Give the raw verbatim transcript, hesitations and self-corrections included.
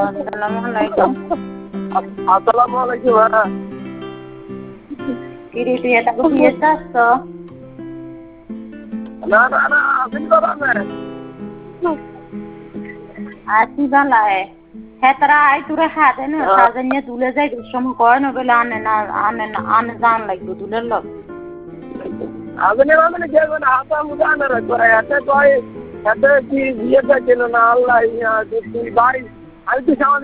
আসসালামু আলাইকুম। আসসালামু আলাইকুম। হ্যাঁ কি রে তুই এটা বিয়ে চাচ্ছ? না না না আসেন বাবা না আসি বালায় হ্যাঁ তারা আই তোরে হাতে না সাজানিয়ে তুলে যাই সময় কয় না বলে আনে না আনে না আনে জান লাগবে তুলে লোক আসেন মানে কেউ না হাতা মুদা না করে এতে কয় এতে কি বিয়ে চাইছিল না আল্লাহ তুই ভাই আমি তো